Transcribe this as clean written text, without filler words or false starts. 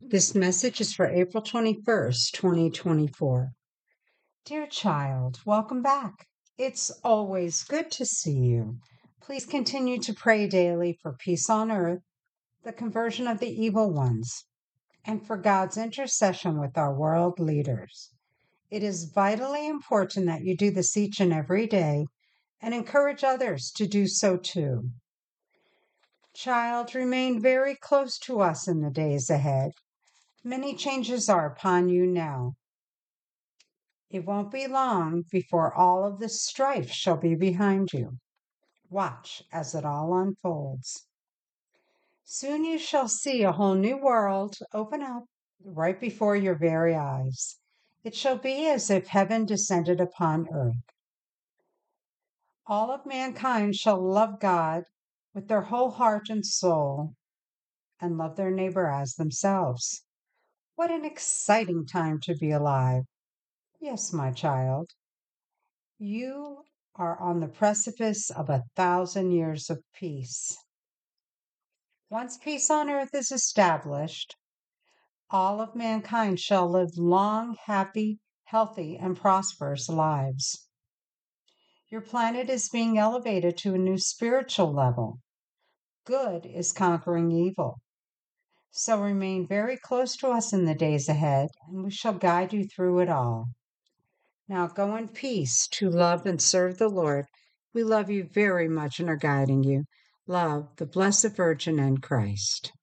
This message is for April 21st, 2024. Dear child, welcome back. It's always good to see you. Please continue to pray daily for peace on earth, the conversion of the evil ones, and for God's intercession with our world leaders. It is vitally important that you do this each and every day and encourage others to do so too. Child, remain very close to us in the days ahead. Many changes are upon you now. It won't be long before all of this strife shall be behind you. Watch as it all unfolds. Soon you shall see a whole new world open up right before your very eyes. It shall be as if heaven descended upon earth. All of mankind shall love God with their whole heart and soul and love their neighbor as themselves. What an exciting time to be alive. Yes, my child, you are on the precipice of 1,000 years of peace. Once peace on earth is established, all of mankind shall live long, happy, healthy, and prosperous lives. Your planet is being elevated to a new spiritual level. Good is conquering evil. So remain very close to us in the days ahead, and we shall guide you through it all. Now go in peace to love and serve the Lord. We love you very much and are guiding you. Love, the Blessed Virgin and Christ.